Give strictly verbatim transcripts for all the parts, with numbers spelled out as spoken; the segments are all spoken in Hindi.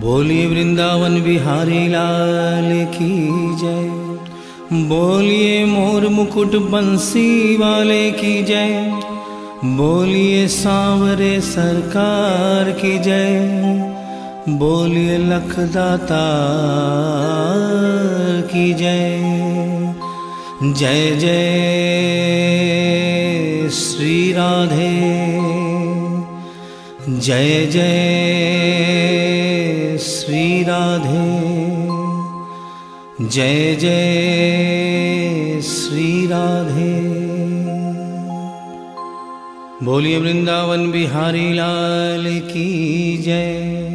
बोलिए वृंदावन बिहारी लाल की जय। बोलिए मोर मुकुट बंसी वाले की जय। बोलिए सांवरे सरकार की जय। बोलिए लखदाता की जय। जय जय श्री राधे, जय जय श्री राधे, जय जय श्री राधे। बोलिए वृंदावन बिहारी लाल की जय।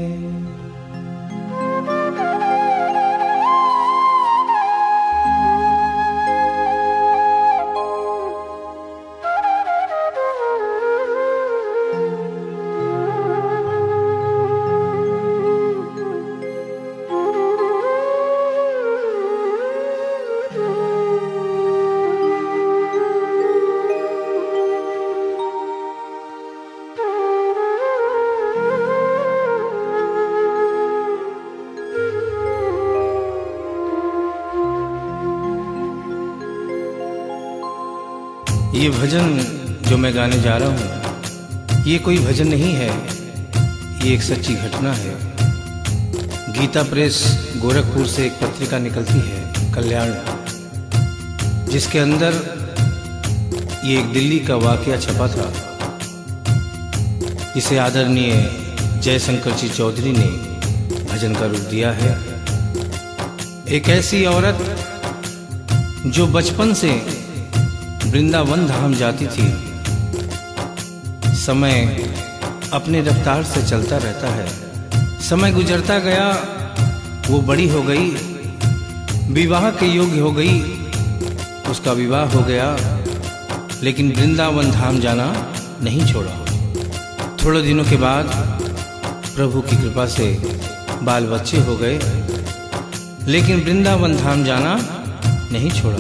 ये भजन जो मैं गाने जा रहा हूँ, ये कोई भजन नहीं है, ये एक सच्ची घटना है। गीता प्रेस गोरखपुर से एक पत्रिका निकलती है, कल्याण, जिसके अंदर ये एक दिल्ली का वाकया छपा था। इसे आदरणीय जयशंकर जी चौधरी ने भजन का रूप दिया है। एक ऐसी औरत जो बचपन से वृंदावन धाम जाती थी। समय अपने रफ्तार से चलता रहता है। समय गुजरता गया, वो बड़ी हो गई, विवाह के योग्य हो गई, उसका विवाह हो गया, लेकिन वृंदावन धाम जाना नहीं छोड़ा। थोड़े दिनों के बाद प्रभु की कृपा से बाल बच्चे हो गए, लेकिन वृंदावन धाम जाना नहीं छोड़ा।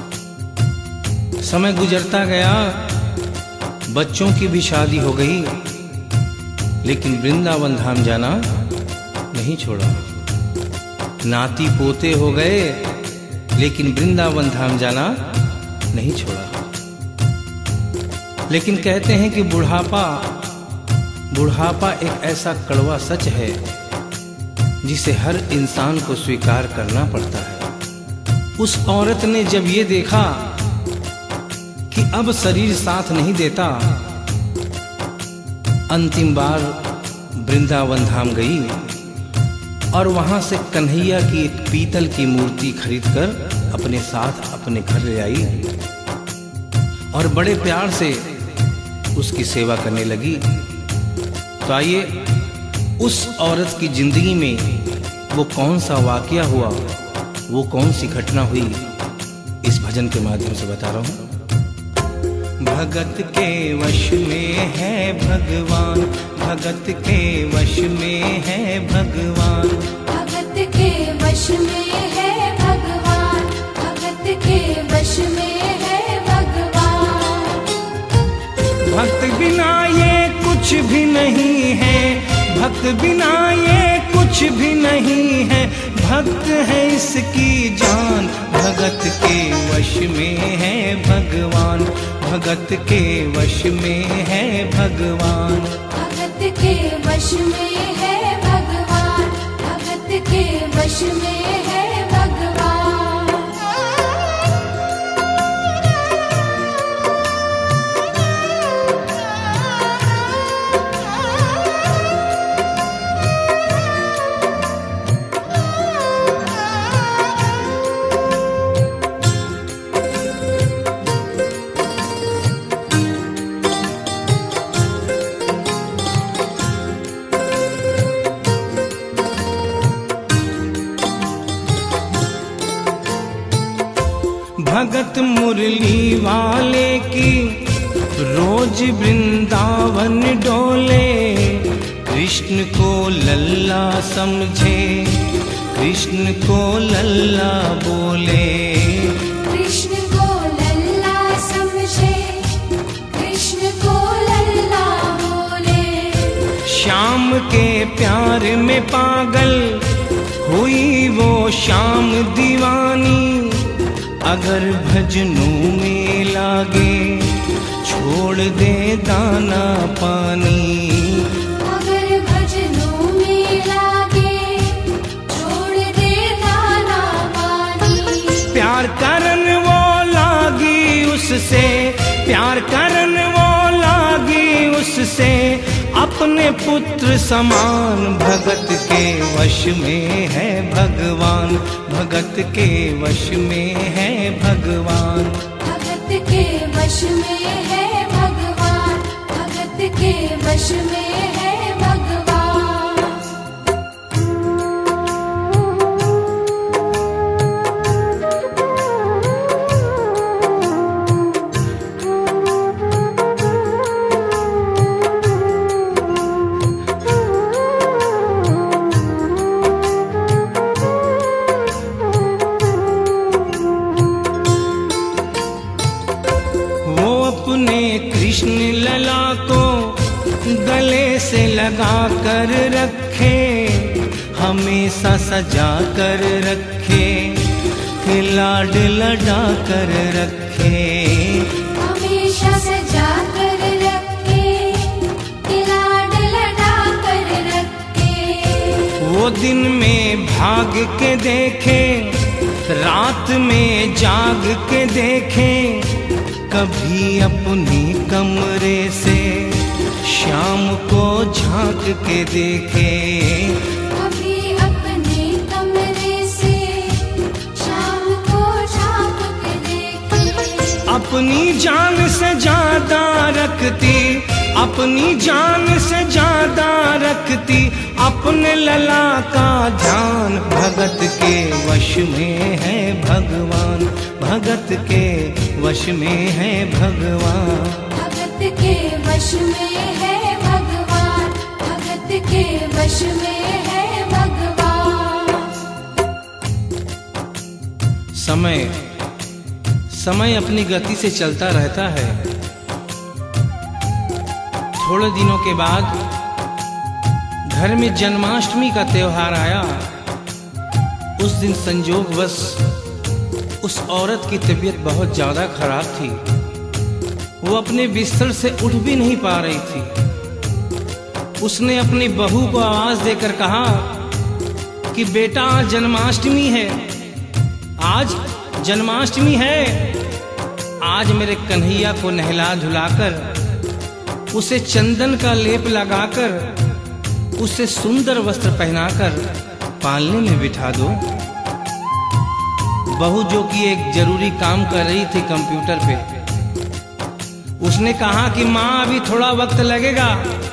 समय गुजरता गया, बच्चों की भी शादी हो गई, लेकिन वृंदावन धाम जाना नहीं छोड़ा। नाती पोते हो गए, लेकिन वृंदावन धाम जाना नहीं छोड़ा। लेकिन कहते हैं कि बुढ़ापा बुढ़ापा एक ऐसा कड़वा सच है जिसे हर इंसान को स्वीकार करना पड़ता है। उस औरत ने जब ये देखा कि अब शरीर साथ नहीं देता, अंतिम बार वृंदावन धाम गई और वहां से कन्हैया की एक पीतल की मूर्ति खरीदकर अपने साथ अपने घर ले आई और बड़े प्यार से उसकी सेवा करने लगी। तो आइए उस औरत की जिंदगी में वो कौन सा वाकया हुआ, वो कौन सी घटना हुई, इस भजन के माध्यम से बता रहा हूं। भगत के वश में है भगवान, भगत के वश में है भगवान, भगत के वश में है भगवान, भगत के वश में है भगवान। भक्त बिना ये कुछ भी नहीं है, भक्त बिना ये कुछ भी नहीं है, भक्त है इसकी जान। भगत के वश में है भगवान, भगत के वश में है भगवान, भगत के वश में है भगवान, भगत के वश में है भगवान। भगत मुरली वाले की रोज वृंदावन डोले, कृष्ण को लल्ला समझे, कृष्ण को लल्ला बोले, कृष्ण को लल्ला समझे, कृष्ण को लल्ला बोले। श्याम के प्यार में पागल हुई वो श्याम दीवानी। अगर भजनों में लागे छोड़ दे दाना पानी। अगर भजनों में लागे छोड़ दे दाना पानी। प्यार करन वो लागी उससे, प्यार करन वो लागी उससे, अपने पुत्र समान। भगत के वश में है भगवान, भगत के वश में है भगवान। भगत के वश में है भगवान, भगत के वश में है भगवान। अपने कृष्ण लला को गले से लगा कर रखे, हमेशा सजा कर रखे, कि लाड लड़ा कर रखे। हमेशा सजा कर रखे, कि लाड लड़ा कर रखे। वो दिन में भाग के देखे, रात में जाग के देखे, कभी अपनी कमरे से शाम को झांक के देखे। कभी अपने कमरे से शाम को झांक के देखे। अपनी जान से ज्यादा रखती, अपनी जान से ज्यादा रखती, अपने लला का ध्यान। भगत के वश में है भगवान, भगत के वश में है भगवान। भगत के वश में है भगवान, भगत के वश में है भगवान। समय समय अपनी गति से चलता रहता है। थोड़े दिनों के बाद घर में जन्माष्टमी का त्योहार आया। उस दिन संजोगवश उस औरत की तबीयत बहुत ज्यादा खराब थी। वो अपने बिस्तर से उठ भी नहीं पा रही थी। उसने अपनी बहू को आवाज देकर कहा कि बेटा आज जन्माष्टमी है, आज जन्माष्टमी है। आज मेरे कन्हैया को नहला धुलाकर, उसे चंदन का लेप लगाकर, उसे सुंदर वस्त्र पहनाकर पालने में बिठा दो। बहू जो कि एक जरूरी काम कर रही थी कंप्यूटर पे, उसने कहा कि माँ अभी थोड़ा वक्त लगेगा,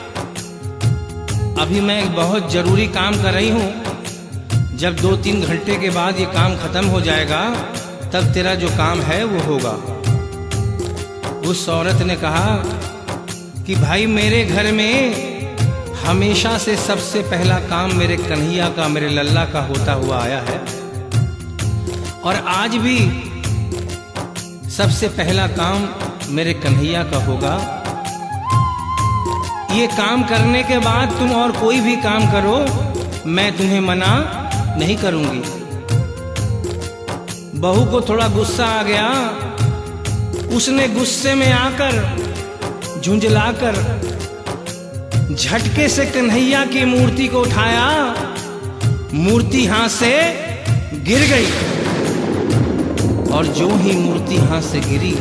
अभी मैं एक बहुत जरूरी काम कर रही हूँ। जब दो तीन घंटे के बाद ये काम खत्म हो जाएगा तब तेरा जो काम है वो होगा। उस औरत ने कहा कि भाई मेरे घर में हमेशा से सबसे पहला काम मेरे कन्हैया का, मेरे लल्ला का होता हुआ आया है, और आज भी सबसे पहला काम मेरे कन्हैया का होगा। ये काम करने के बाद तुम और कोई भी काम करो, मैं तुम्हें मना नहीं करूंगी। बहू को थोड़ा गुस्सा आ गया। उसने गुस्से में आकर, झुंझलाकर, झटके से कन्हैया की मूर्ति को उठाया। मूर्ति हाथ से गिर गई, और जो ही मूर्ति हाथ से गिरी,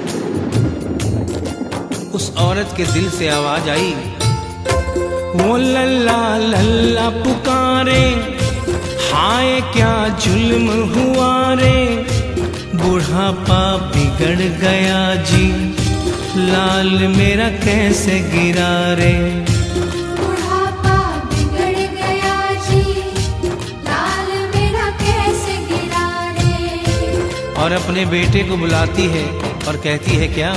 उस औरत के दिल से आवाज आई, वो लल्ला लल्ला पुकारे, हाय क्या जुल्म हुआ रे। बुढ़ापा बिगड़ गया जी, लाल मेरा कैसे गिरा रे। बुढ़ापा बिगड़ गया जी, लाल मेरा कैसे गिरा रे। और अपने बेटे को बुलाती है और कहती है क्या,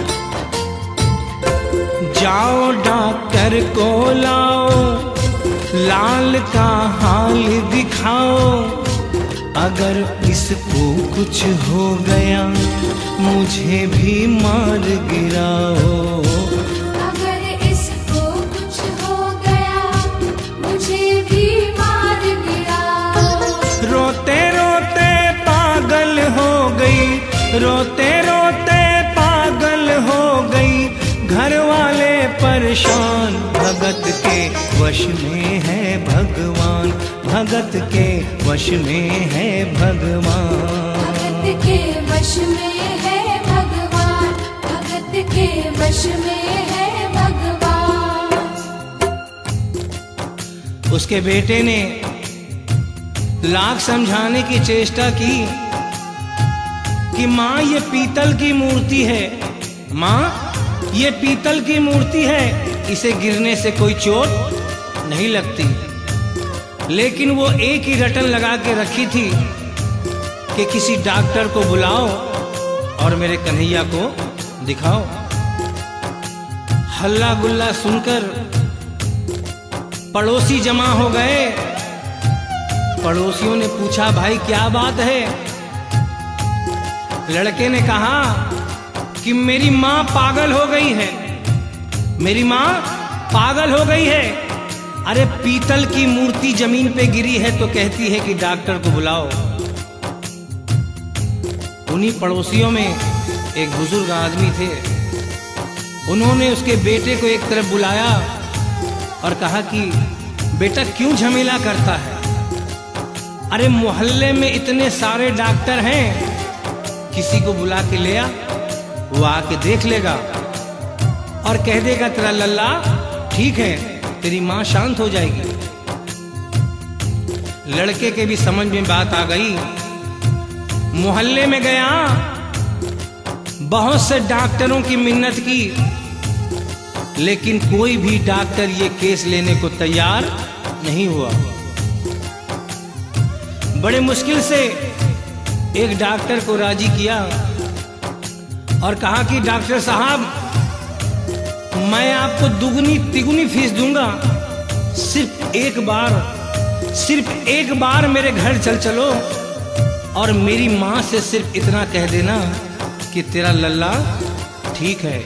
जाओ डॉक्टर को लाओ, लाल का हाल दिखाओ। अगर इसको कुछ हो गया मुझे भी मार गिराओ। अगर इसको कुछ हो गया रोते रोते पागल हो गई, घर वाले परेशान। भगत के वश में है भगवान, भगत के वश में है भगवान। भगत के वश में है भगवान, भगत के वश में है भगवान। उसके बेटे ने लाख समझाने की चेष्टा की कि माँ ये पीतल की मूर्ति है, माँ ये पीतल की मूर्ति है, इसे गिरने से कोई चोट नहीं लगती। लेकिन वो एक ही रटन लगा के रखी थी कि किसी डॉक्टर को बुलाओ और मेरे कन्हैया को दिखाओ। हल्ला गुल्ला सुनकर पड़ोसी जमा हो गए। पड़ोसियों ने पूछा, भाई क्या बात है? लड़के ने कहा कि मेरी माँ पागल हो गई है, मेरी माँ पागल हो गई है। अरे पीतल की मूर्ति जमीन पे गिरी है तो कहती है कि डॉक्टर को बुलाओ। उन्हीं पड़ोसियों में एक बुजुर्ग आदमी थे। उन्होंने उसके बेटे को एक तरफ बुलाया और कहा कि बेटा क्यों झमेला करता है? अरे मोहल्ले में इतने सारे डॉक्टर हैं, किसी को बुला के ले आ, वो आके देख लेगा और कह देगा तेरा लल्ला ठीक है, तेरी माँ शांत हो जाएगी। लड़के के भी समझ में बात आ गई। मोहल्ले में गया, बहुत से डॉक्टरों की मिन्नत की, लेकिन कोई भी डॉक्टर ये केस लेने को तैयार नहीं हुआ। बड़े मुश्किल से एक डॉक्टर को राजी किया और कहा कि डॉक्टर साहब मैं आपको दुगनी तिगुनी फीस दूंगा, सिर्फ एक बार सिर्फ एक बार मेरे घर चल चलो और मेरी माँ से सिर्फ इतना कह देना कि तेरा लल्ला ठीक है।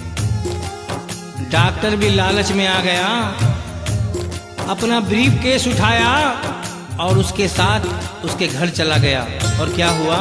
डॉक्टर भी लालच में आ गया, अपना ब्रीफ केस उठाया और उसके साथ उसके घर चला गया। और क्या हुआ?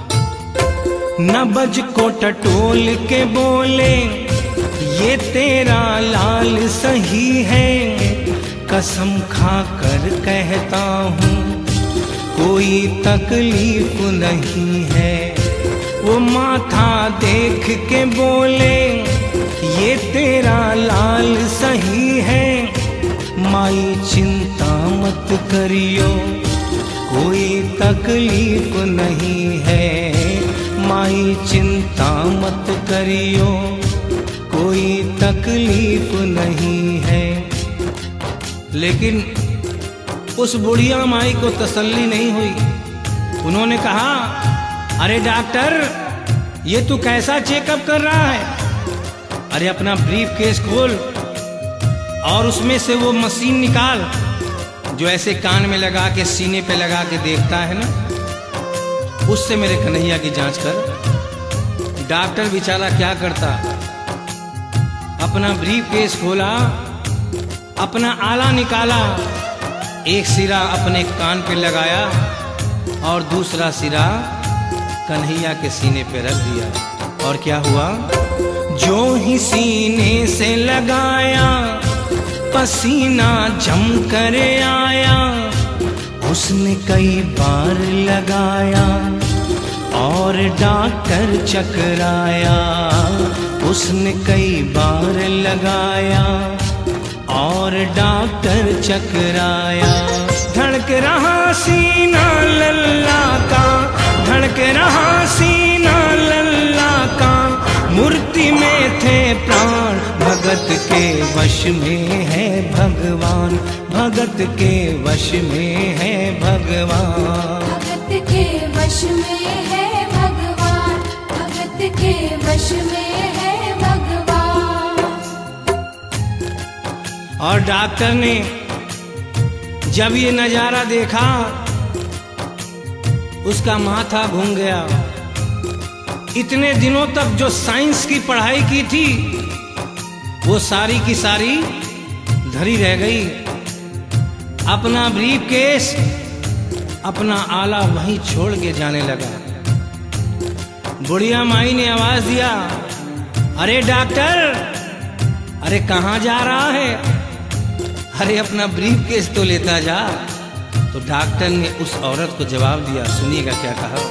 नबज को टटोल के बोले, ये तेरा लाल सही है, कसम खा कर कहता हूँ कोई तकलीफ नहीं है। वो माथा देख के बोले, ये तेरा लाल सही है, माई चिंता मत करियो कोई तकलीफ नहीं है, माई चिंता मत करियो कोई तकलीफ नहीं है। लेकिन उस बुढ़िया माई को तसल्ली नहीं हुई। उन्होंने कहा, अरे डॉक्टर ये तू कैसा चेकअप कर रहा है? अरे अपना ब्रीफ केस खोल और उसमें से वो मशीन निकाल जो ऐसे कान में लगा के सीने पे लगा के देखता है ना, उससे मेरे कन्हैया की जांच कर। डॉक्टर बेचारा क्या करता, अपना ब्रीफ केस खोला, अपना आला निकाला, एक सिरा अपने कान पे लगाया और दूसरा सिरा कन्हैया के सीने पे रख दिया। और क्या हुआ? जो ही सीने से लगाया पसीना जम कर आया, उसने कई बार लगाया और डॉक्टर चकराया, उसने कई बार लगाया और डॉक्टर चकराया। धड़क रहा सीना लल्ला का, धड़क रहा सीना लल्ला का, मूर्ति में थे प्राण, भगत के वश में है भगवान, भगत के वश में है भगवान। भगत के वश में है भगवान, भगत के वश में है भगवान। और डॉक्टर ने जब ये नजारा देखा, उसका माथा घूम गया। इतने दिनों तक जो साइंस की पढ़ाई की थी वो सारी की सारी धरी रह गई। अपना ब्रीफ केस, अपना आला वहीं छोड़ के जाने लगा। बुढ़िया माई ने आवाज दिया, अरे डॉक्टर, अरे कहाँ जा रहा है? अरे अपना ब्रीफ केस तो लेता जा। तो डॉक्टर ने उस औरत को जवाब दिया, सुनिएगा क्या कहा।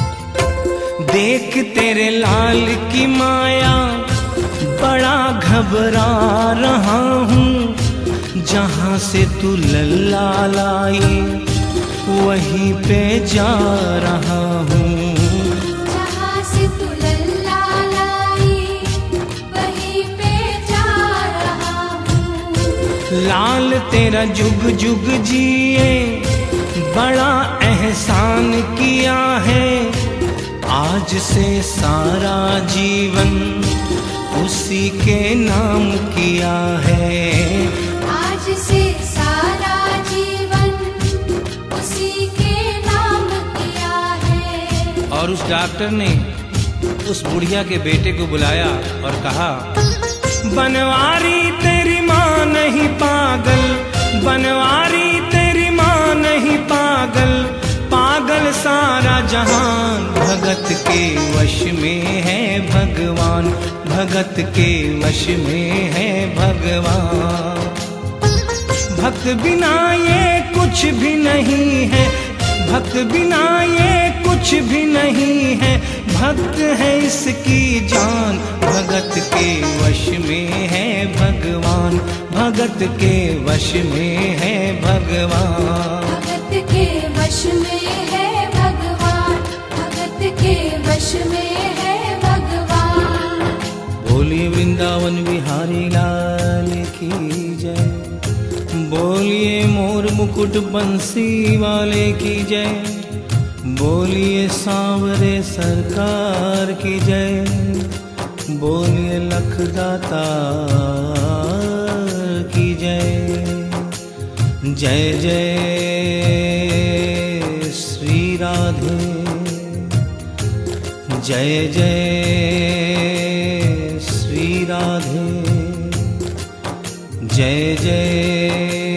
देख तेरे लाल की माया बड़ा घबरा रहा हूँ, जहाँ से तू लल्ला लाई वहीं पे जा रहा हूँ। जहाँ से तू लल्ला लाई वहीं पे जा रहा हूँ। लाल तेरा जुग जुग जिए बड़ा एहसान किया है, आज से सारा जीवन उसी के नाम किया है। आज से सारा जीवन उसी के नाम किया है। और उस डॉक्टर ने उस बुढ़िया के बेटे को बुलाया और कहा, बनवारी तेरी माँ नहीं पागल, बनवारी तेरी माँ नहीं पागल, पागल सारा जहान, भगत के वश में है भगवान, भगत के वश में है भगवान। भक्त बिना ये कुछ भी नहीं है, भक्त बिना ये कुछ भी नहीं है, भक्त है इसकी जान, भगत के वश में है भगवान, भगत के वश में है भगवान। भगत के वश में है भगवान, भगत के वश में है भगवान। बोलिए वृंदावन बिहारी लाल की जय, बोलिए मोर मुकुट बंसी वाले की जय, बोलिए सांवरे सरकार की जय, बोलिए लखदाता की जय। जय जय श्री राधे, जय जय श्री राधे, जय जय